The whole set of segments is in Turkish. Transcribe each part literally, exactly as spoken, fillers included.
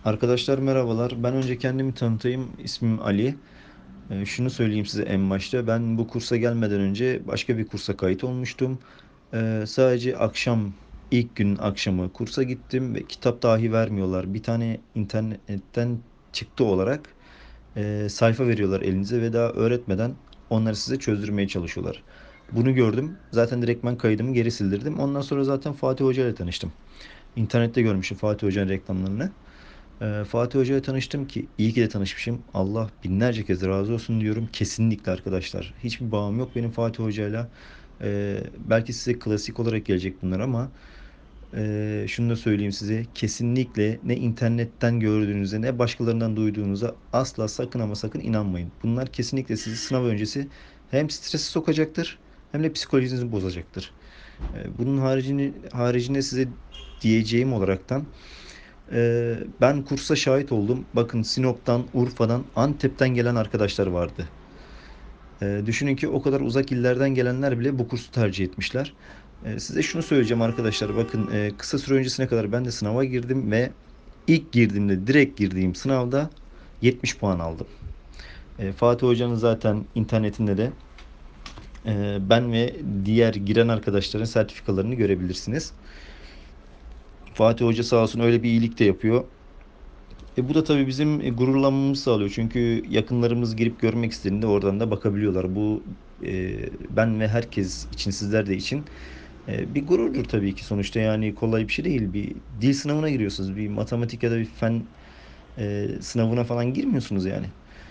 Arkadaşlar merhabalar. Ben önce kendimi tanıtayım. İsmim Ali. Ee, şunu söyleyeyim size en başta. Ben bu kursa gelmeden önce başka bir kursa kayıt olmuştum. Ee, sadece akşam, ilk gün akşamı kursa gittim ve kitap dahi vermiyorlar. Bir tane internetten çıktı olarak e, sayfa veriyorlar elinize ve daha öğretmeden onları size çözdürmeye çalışıyorlar. Bunu gördüm. Zaten direkt ben kaydımı geri sildirdim. Ondan sonra zaten Fatih Hoca ile tanıştım. İnternette görmüşüm Fatih Hoca'nın reklamlarını. Ee, Fatih Hoca ile tanıştım ki iyi ki de tanışmışım. Allah binlerce kez razı olsun diyorum. Kesinlikle arkadaşlar. Hiçbir bağım yok benim Fatih Hoca'yla. Ee, belki size klasik olarak gelecek bunlar ama e, şunu da söyleyeyim size. Kesinlikle ne internetten gördüğünüze ne başkalarından duyduğunuza asla sakın ama sakın inanmayın. Bunlar kesinlikle sizi sınav öncesi hem strese sokacaktır hem de psikolojinizi bozacaktır. Ee, bunun haricinde, haricinde size diyeceğim olaraktan ee, ben kursa şahit oldum. Bakın Sinop'tan, Urfa'dan, Antep'ten gelen arkadaşlar vardı. Ee, düşünün ki o kadar uzak illerden gelenler bile bu kursu tercih etmişler. Ee, size şunu söyleyeceğim arkadaşlar. Bakın e, kısa süre öncesine kadar ben de sınava girdim ve ilk girdiğimde direkt girdiğim sınavda yetmiş puan aldım. Ee, Fatih Hoca'nın zaten internetinde de e, ben ve diğer giren arkadaşların sertifikalarını görebilirsiniz. Fatih Hoca sağ olsun öyle bir iyilik de yapıyor. E bu da tabii bizim e, gururlanmamızı sağlıyor. Çünkü yakınlarımız girip görmek istediğinde oradan da bakabiliyorlar. Bu e, ben ve herkes için, sizler de için e, bir gururdur tabii ki. Sonuçta yani kolay bir şey değil. Bir dil sınavına giriyorsunuz. Bir matematik ya da bir fen e, sınavına falan girmiyorsunuz yani.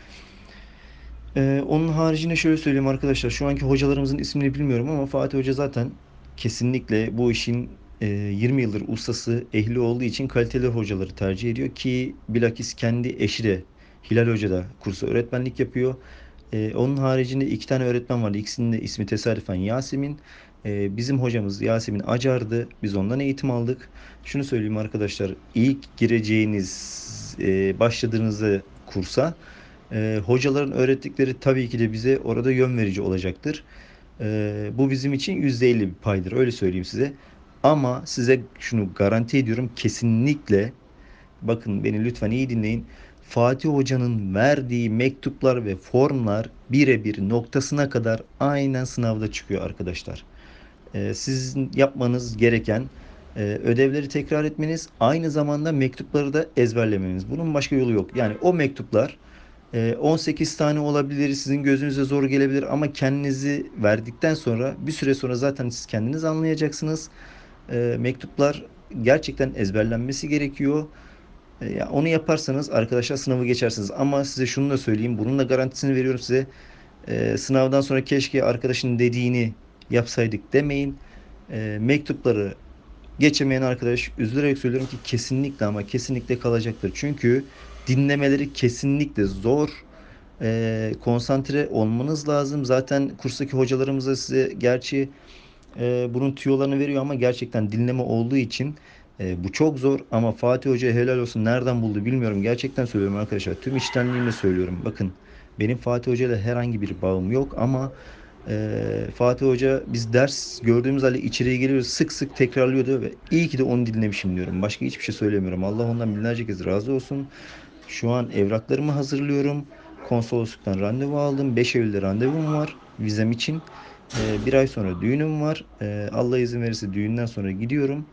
E, onun haricinde şöyle söyleyeyim arkadaşlar. Şu anki hocalarımızın ismini bilmiyorum ama Fatih Hoca zaten kesinlikle bu işin e, yirmi yıldır ustası, ehli olduğu için kaliteli hocaları tercih ediyor ki bilakis kendi eşi de Hilal Hoca da kursa öğretmenlik yapıyor. E, onun haricinde iki tane öğretmen vardı. İkisinin de ismi tesadüfen Yasemin. E, bizim hocamız Yasemin Acar'dı. Biz ondan eğitim aldık. Şunu söyleyeyim arkadaşlar. İlk gireceğiniz, e, başladığınızda kursa e, hocaların öğrettikleri tabii ki de bize orada yön verici olacaktır. E, bu bizim için yüzde elli bir paydır. Öyle söyleyeyim size. Ama size şunu garanti ediyorum. Kesinlikle bakın beni lütfen iyi dinleyin. Fatih Hoca'nın verdiği mektuplar ve formlar birebir noktasına kadar aynen sınavda çıkıyor arkadaşlar. Ee, sizin yapmanız gereken e, ödevleri tekrar etmeniz, aynı zamanda mektupları da ezberlemeniz. Bunun başka yolu yok. Yani o mektuplar e, on sekiz tane olabilir, sizin gözünüze zor gelebilir ama kendinizi verdikten sonra bir süre sonra zaten siz kendiniz anlayacaksınız. E, mektuplar gerçekten ezberlenmesi gerekiyor. E, ya onu yaparsanız arkadaşlar sınavı geçersiniz. Ama size şunu da söyleyeyim. Bunun da garantisini veriyorum size. E, sınavdan sonra keşke arkadaşın dediğini yapsaydık demeyin. E, mektupları geçemeyen arkadaş üzülerek söylüyorum ki kesinlikle ama kesinlikle kalacaktır. Çünkü dinlemeleri kesinlikle zor. E, konsantre olmanız lazım. Zaten kurstaki hocalarımız da size gerçi e, bunun tüyolarını veriyor ama gerçekten dinleme olduğu için e, bu çok zor. Ama Fatih Hoca helal olsun, nereden buldu bilmiyorum. Gerçekten söylüyorum arkadaşlar. Tüm içtenliğimle söylüyorum. Bakın benim Fatih Hoca ile herhangi bir bağım yok ama e, Fatih Hoca biz ders gördüğümüz halde içeriye geliyoruz, sık sık tekrarlıyordu ve iyi ki de onu dinlemişim diyorum. Başka hiçbir şey söylemiyorum. Allah ondan binlerce kez razı olsun. Şu an evraklarımı hazırlıyorum. Konsolosluktan randevu aldım. beş Eylül'de randevum var vizem için. Ee, bir ay sonra düğünüm var. Ee, Allah izin verirse düğünden sonra gidiyorum.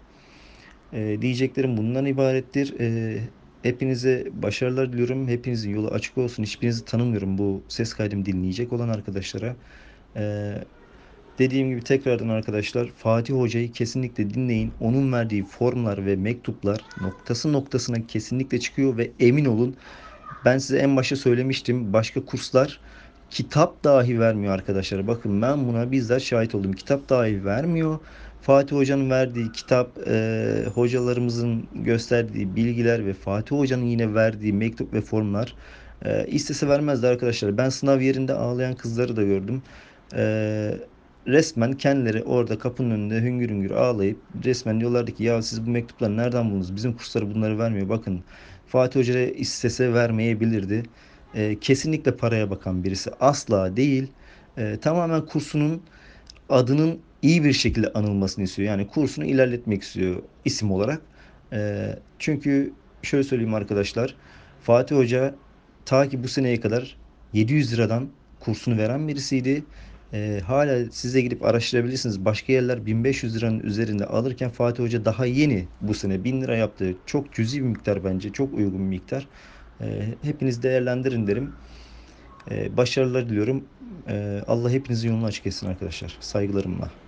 Ee, diyeceklerim bundan ibarettir. Ee, hepinize başarılar diliyorum. Hepinizin yolu açık olsun. Hiçbirinizi tanımıyorum bu ses kaydımı dinleyecek olan arkadaşlara. Ee, Dediğim gibi tekrardan arkadaşlar Fatih Hoca'yı kesinlikle dinleyin. Onun verdiği formlar ve mektuplar noktası noktasına kesinlikle çıkıyor ve emin olun, ben size en başta söylemiştim. Başka kurslar kitap dahi vermiyor arkadaşlar. Bakın ben buna bizzat şahit oldum. Kitap dahi vermiyor. Fatih Hoca'nın verdiği kitap, e, hocalarımızın gösterdiği bilgiler ve Fatih Hoca'nın yine verdiği mektup ve formlar e, istese vermezdi arkadaşlar. Ben sınav yerinde ağlayan kızları da gördüm. E, Resmen kendileri orada kapının önünde hüngür hüngür ağlayıp resmen diyorlardı ki ya siz bu mektupları nereden buldunuz? Bizim kurslar bunları vermiyor. Bakın Fatih Hoca istese vermeyebilirdi. E, kesinlikle paraya bakan birisi asla değil. E, tamamen kursunun adının iyi bir şekilde anılmasını istiyor. Yani kursunu ilerletmek istiyor isim olarak. E, çünkü şöyle söyleyeyim arkadaşlar. Fatih Hoca ta ki bu seneye kadar yedi yüz liradan kursunu veren birisiydi. Ee, hala siz de gidip araştırabilirsiniz. Başka yerler bin beş yüz liranın üzerinde alırken Fatih Hoca daha yeni bu sene bin lira yaptı. Çok cüzi bir miktar bence. Çok uygun bir miktar. Ee, hepiniz değerlendirin derim. Ee, başarılar diliyorum. Ee, Allah hepinizin yolunu açık etsin arkadaşlar. Saygılarımla.